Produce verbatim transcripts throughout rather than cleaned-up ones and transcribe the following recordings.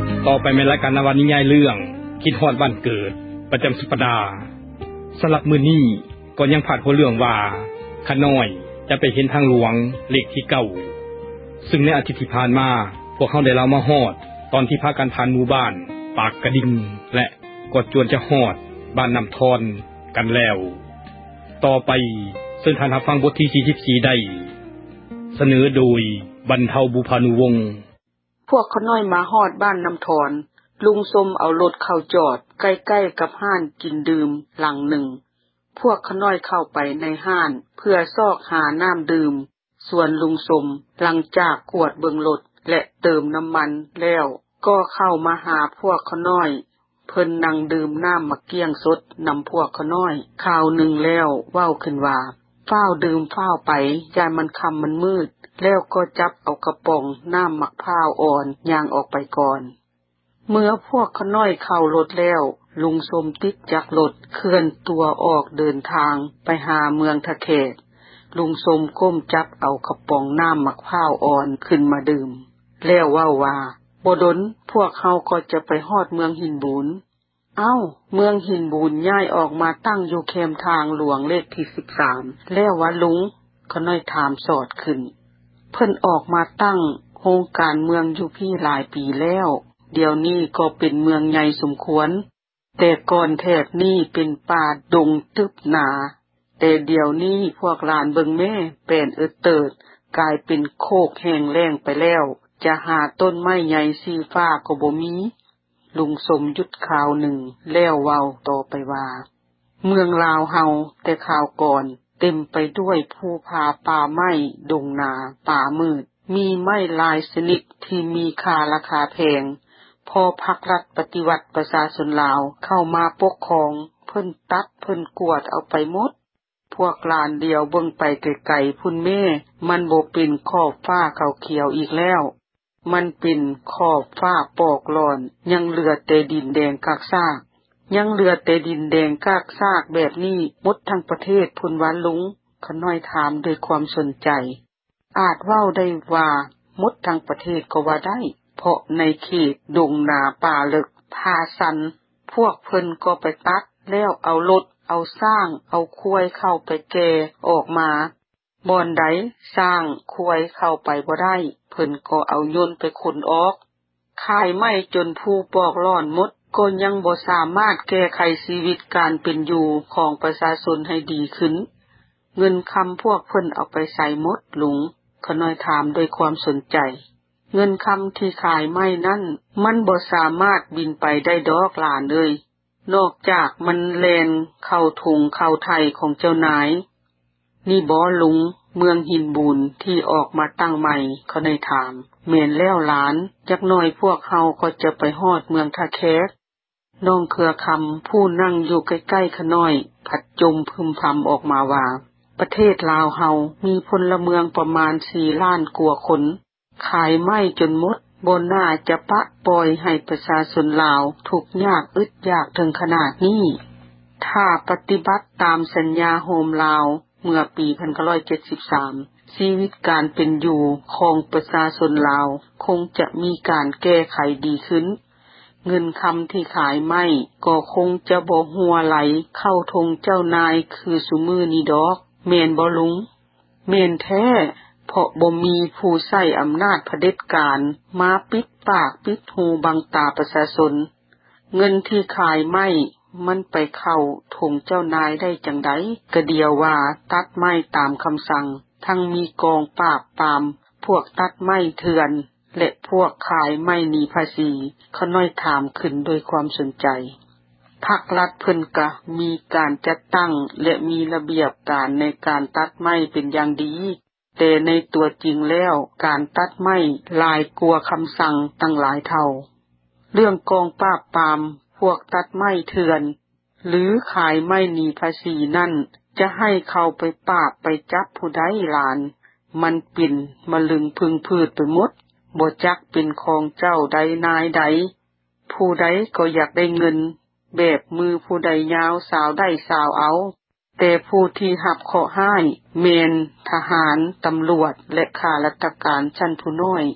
ต่อไปในรายการนวนิยายเรื่องคิดฮอดบ้านเกิดประจำสัปดาห์สำหรับมื้อนี้ก็ยังพาดหัวเรื่องว่าขน้อยจะไปเห็นทางหลวงเลขที่เก้าซึ่งในอาทิตย์ที่ผ่านมาพวกเขาได้เล่ามาฮอดตอนที่พากันผ่านหมู่บ้านปากกระดิ่งและกดจวนจะฮอดบ้านน้ำทอนกันแล้วต่อไปซึ่งท่านรับฟังบทที่สี่สิบสี่ได้เสนอโดยบรรเทาบุพานุวงศ์พวกเขาน้อยมาฮอดบ้านน้ำทอนลุงสมเอารถเข้าจอดใกล้ๆกับห้านกินดื่มหลังหนึ่งพวกเขาน้อยเข้าไปในห้านเพื่อซอกหาน้ำดื่มส่วนลุงสมหลังจากกวดเบิ่งรถและเติมน้ำมันแล้วก็เข้ามาหาพวกเขาน้อยเพิ่นนั่งดื่มน้ำมะเกี้ยงสดนำพวกเขาน้อยข่าวหนึ่งแล้วเว้าขึ้นว่าฟ้าวดื่มฟ้าวไปยายมันค่ำมันมืดแล้วก็จับเอากระป๋องน้ำมะพร้าวอ่อนย่างออกไปก่อนเมื่อพวกเขาน้อยเข้ารถแล้วลุงสมติดจากรถเคลื่อนตัวออกเดินทางไปหาเมืองทะเขตลุงสมก้มจับเอากระป๋องน้ำมะพร้าวอ่อนขึ้นมาดื่มแล้วเว้าว่าบ่ดนพวกเขาก็จะไปฮอดเมืองหินบูนเอ้าเมืองหินบูนย้ายออกมาตั้งอยู่แคมทางหลวงเลขที่สิบสามแล้วว่าลุงเขาน้อยถามสอดขึ้นเพิ่นออกมาตั้งโครงการเมืองอยู่พี่หลายปีแล้วเดี๋ยวนี้ก็เป็นเมืองใหญ่สมควรแต่ก่อนแถบนี้เป็นป่าดงทึบหนาแต่เดี๋ยวนี้พวกหลานเบิ่งแม่แป่นเอิดเติดกลายเป็นโคกแห้งแล้งไปแล้วจะหาต้นไม้ใหญ่สีฟ้าก็บ่มีลุงสมยุดข่าวหนึ่งแล้วเว้าต่อไปว่าเมืองลาวเฮาแต่ข่าวก่อนเต็มไปด้วยภูผาป่าไม้ดงนาป่ามืดมีไม้หลายชนิดที่มีค่าราคาแพงพอภาครัฐปฏิวัติประชาชนลาวเข้ามาปกครองเพิ่นตัดเพิ่นกวดเอาไปหมดพวกหลานเดียวเบิ่งไปไกลๆพุ่นแม่มันบ่เป็นขอบฟ้าเขียวอีกแล้วมันเป็นขอบฟ้าปอกหลอนยังเหลือแต่ดินแดงกากซากยังเหลือแต่ดินแดงกากซากแบบนี้หมดทั้งประเทศพุ่นว่าลุงขน้อยถามด้วยความสนใจอาจเว้าได้ว่าหมดทั้งประเทศก็ว่าได้เพราะในเขตดงนาป่าลึกพาสันพวกเพิ่นก็ไปตัดแล้วเอารถเอาสร้างเอาควายเข้าไปแก่ออกมาบ่อนใดสร้างควายเข้าไปบ่ได้เพิ่นก็เอายนต์ไปขนออกขายไม้จนผู้ปอกร้อนหมดก็ยังบ่สามารถแก้ไขชีวิตการเป็นอยู่ของประชาชนให้ดีขึ้นเงินคำพวกเพิ่นเอาไปใส่หมดลุงขน้อยถามด้วยความสนใจเงินคำที่ขายไม้นั่นมันบ่สามารถบินไปได้ดอกหลานเลยนอกจากมันแล่นเข้าถุงเข้าไทยของเจ้านายนี่บ่ลุงเมืองหินบูนที่ออกมาตั้งใหม่เขาได้ถามแม่นแล้วหลานจักหน่อยพวกเฮาก็จะไปฮอดเมืองทะแคกน้องเครือคำผู้นั่งอยู่ใกล้ๆขน้อยผัดจมพึมพำออกมาว่าประเทศลาวเฮามีพลเมืองประมาณสี่ล้านกว่าคนขายไม้จนหมดบ่น่าจะปะปล่อยให้ประชาชนลาวทุกข์ยากอึดยากถึงขนาดนี้ถ้าปฏิบัติตามสัญญาโฮมลาวเมื่อปีหนึ่งพันเก้าร้อยเจ็ดสิบสามชีวิตการเป็นอยู่ของประชาชนลาวคงจะมีการแก้ไขดีขึ้นเงินคำที่ขายไม่ก็คงจะบ่หัวไหลเข้าทงเจ้านายคือซุมื้อนี้ดอกแม่นบ่ลุงแม่นแท้เพราะบ่มีผู้ใช้อำนาจเผด็จการมาปิดปากปิดหูบังตาประชาชนเงินที่ขายไม่มันไปเข้าทงเจ้านายได้จังได๋ก็เดียวว่าตัดไม้ตามคำสั่งทั้งมีกองปราบปรามพวกตัดไม้เถื่อนและพวกขายไม้หนีภาษีเขาน้อยถามขึ้นด้วยความสนใจภาครัฐเพิ่นก็มีการจัดตั้งและมีระเบียบการในการตัดไม้เป็นอย่างดีแต่ในตัวจริงแล้วการตัดไม้หลายกว่าคำสั่งตั้งหลายเท่าเรื่องกองปราบปรามพวกตัดไม้เถื่อนหรือขายไม้หนีภาษีนั่นจะให้เขาไปปราบไปจับผู้ใดหลานมันปิ่นมะลึงพึงพืชไปหมดบ่จักเป็นของเจ้าใดนายใดผู้ใดก็อยากได้เงินแบบมือผู้ใดยาวสาวได้สาวเอาแต่ผู้ที่หับเคราะห์ให้แม่นทหารตำรวจและข้าราชการชั้นผู้น้อย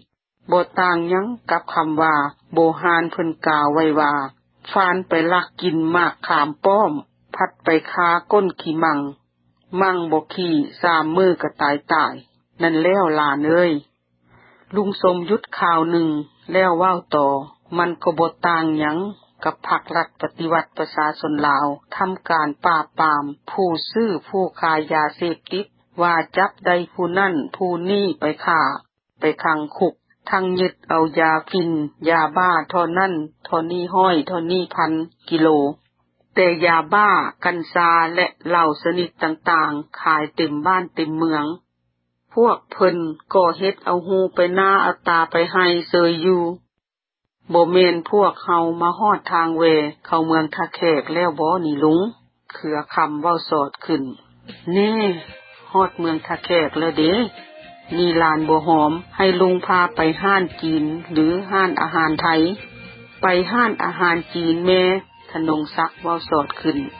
บ่ต่างหยังกับคำว่าโบราณเพิ่นกล่าวไว้ว่าฟานไปลักกินมากขามป้อมพัดไปคาก้นขี้มังมังบ่ขี้สามมือก็ตายตายนั่นแล้วหลานเอ้ยลุงสมยุทธข่าวหนึ่งแล้วเว้าต่อมันก็บ่ต่างหยังกับพรรครัฐปฏิวัติประชาชนลาวทำการปราบปรามผู้ซื้อผู้ขายยาเสพติดว่าจับได้ผู้นั่นผู้นี้ไปฆ่าไปขังคุกทั้งยึดเอายาฟินยาบ้าเท่านั้นเท่านี้ห้อยเท่านี้พันกิโลแต่ยาบ้ากัญชาและเหล้าชนิดต่างๆขายเต็มบ้านเต็มเมืองพวกเพิ่นก็เฮ็ดเอาหูไปหน้าเอาตาไปให้เสยอยู่บ่แม่นพวกเฮามาฮอดทางแวเข้าเมืองท่าแขกแล้วบ่นี่ลุงเขือคำเว้าสอดขึ้นแน่ฮอดเมืองท่าแขกแล้วเด้นี่ลานบัวหอมให้ลุงพาไปห้านจีนหรือห้านอาหารไทยไปห้านอาหารจีนแม่ธนงศักดิ์เว้าสอดขึ้น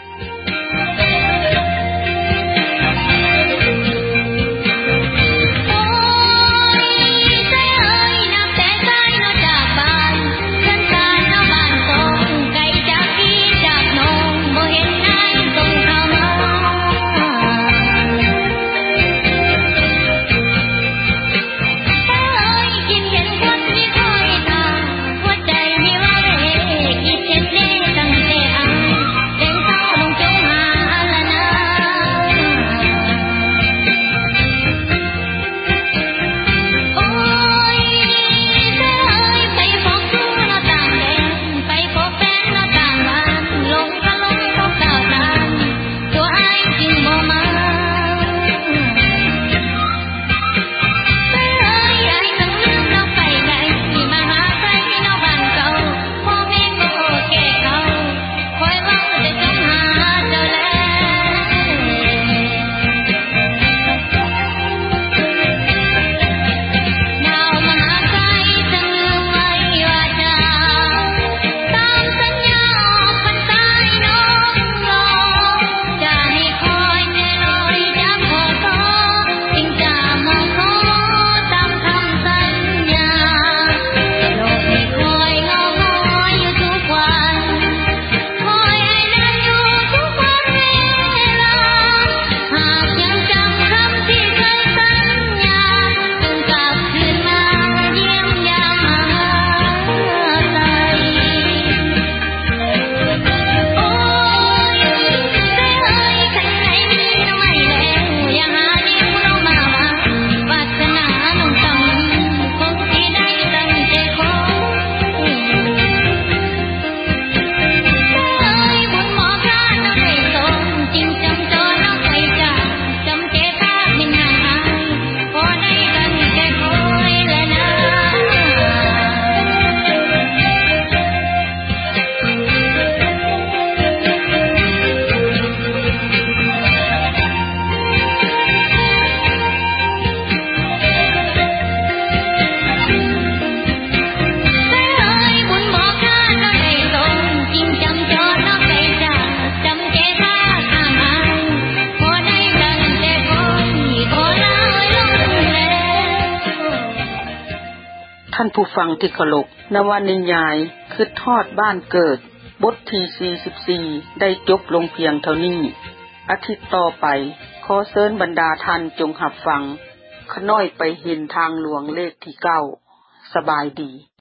ท่านผู้ฟังที่เคารพนวนิยายคือทอดบ้านเกิดบทที่สี่สิบสี่ได้จบลงเพียงเท่านี้อาทิตย์ต่อไปขอเชิญบรรดาท่านจงรับฟังขน้อยไปเห็นทางหลวงเลขที่เก้าสบายดี